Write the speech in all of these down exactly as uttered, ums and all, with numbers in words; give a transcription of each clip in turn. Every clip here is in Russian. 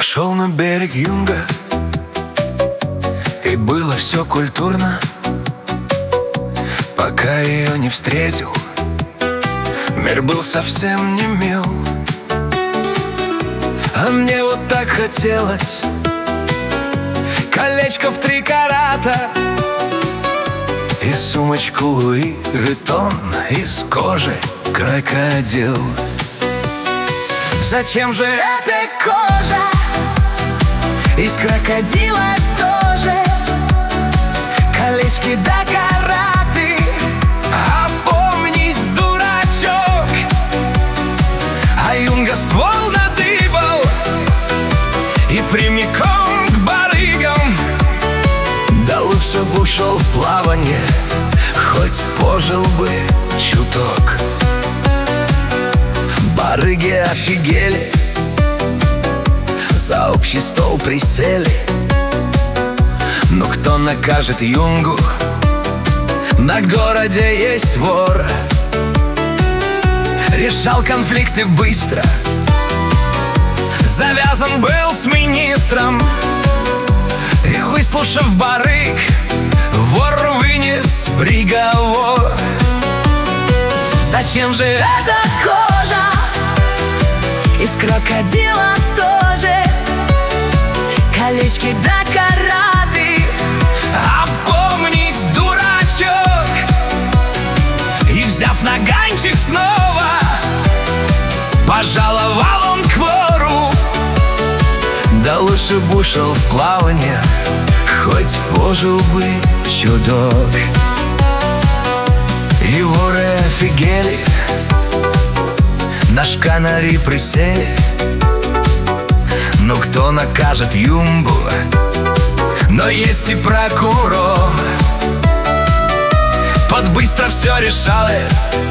Зашел на берег Юнга, и было все культурно, пока ее не встретил. Мир был совсем не мил, а мне вот так хотелось колечко в три карата и сумочку Луи Виттон из кожи крокодил. Зачем же эта кожа из крокодила тоже? Колечки да караты, опомнись, дурачок. А Юнга ствол надыбал и прямиком к барыгам. Да лучше бы ушел в плавание, хоть пожил бы чуток. Барыги офигели, за общий стол присели. Но кто накажет Юнгу? На городе есть вор. Решал конфликты быстро, завязан был с министром. И выслушав барыг, вор вынес приговор. Зачем же эта кожа из крокодила тоже? Колечки да караты, опомнись, дурачок. И взяв наганчик снова, пожаловал он к вору. Да лучше бы ушел в плавание, хоть пожил бы чудок. И воры офигели, на шканари присели. Ну кто накажет Юнгу? Но есть и прокурор. Тот быстро все решает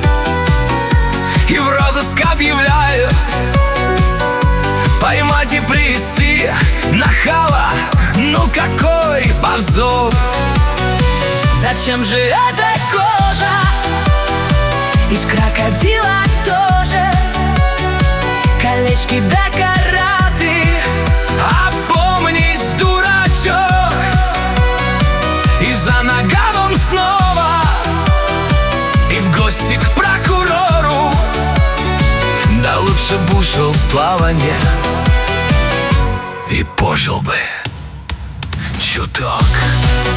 и в розыск объявляют. Поймать и привести нахала, ну какой позор! Зачем же эта кожа из крокодила тоже? Колечки да караты, опомнись, дурачок. И за наганом снова, и в гости к прокурору. Да лучше бы ушел в плавание и пожил бы чуток.